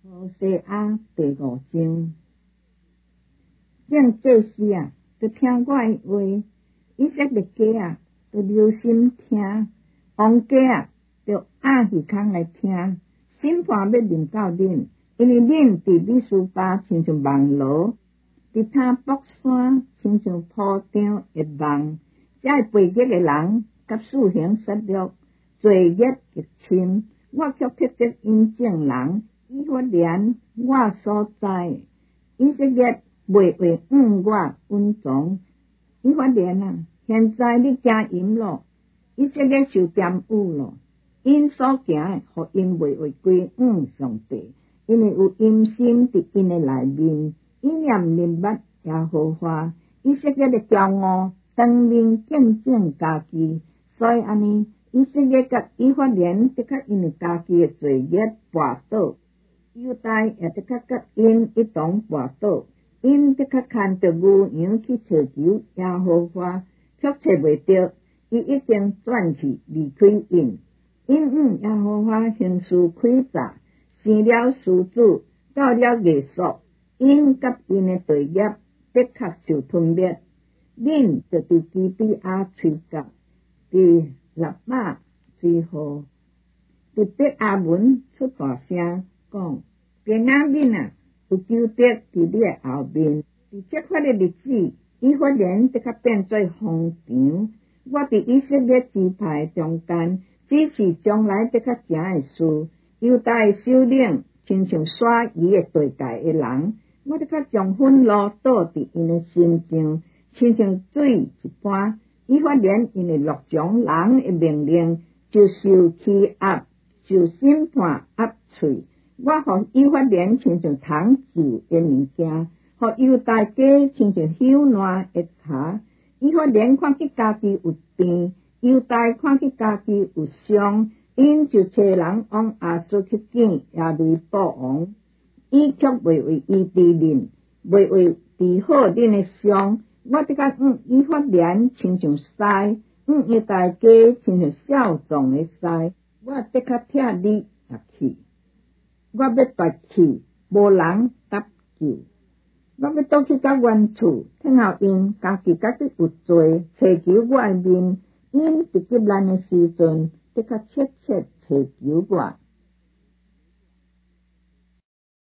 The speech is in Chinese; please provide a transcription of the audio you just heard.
何西阿第5章，正这时啊，就听我的话，以色列家就留心听，王家就暗耳孔来听，审判要临到恁，因为恁伫米斯巴亲像网罗，伫他北山亲像铺张的网，这背逆的人甲四行杀戮，罪孽极深。我却特别引证人，以法莲我所知，以色列未为我温从。以法莲啊，现在你惊淫咯，以色列受玷污咯，因所行的，互因未为归上帝，因为有阴心伫因的内面，意念明捌耶和华。以色列的骄傲，当面见证家己，所以安尼。以色列甲以法莲的确因为家己的罪孽跋倒，犹大也的确甲因一同跋倒，因的确牵着牛羊去寻求耶和华，却找袂到，伊已经转去离开因。因耶和华行事诡诈，生了狮子，到了夜宿，因甲因的罪孽的确受吞灭。恁就伫基比亚吹角，伫立马随后，伫伯阿文出大声讲：今仔日啊，有仇敌伫你的后面。伫这块的日子，以法莲的确变做荒场。我伫以色列支派中间，只是将来的确行的事。犹大的首领亲像耍伊的地界的人，我的确将愤怒倒伫因的心上，亲像水一般。以法莲因为落将人的命令，就受欺压，受审判压碎。我互以法莲亲像糖酒的物件，互犹大家亲像朽烂的茶。以法莲看起家己有病，犹大看起家己有伤，因就找人往亚述去见亚利波王，伊却未为伊治恁，未为治好恁的伤。我的确以法莲亲像狮，犹大家亲像少壮的狮。我的确疼你入去，我要夺去，无人搭救。我要倒去到原处，听候因家己有罪，找求我的面。因伫急难的时阵，的确切切找求我。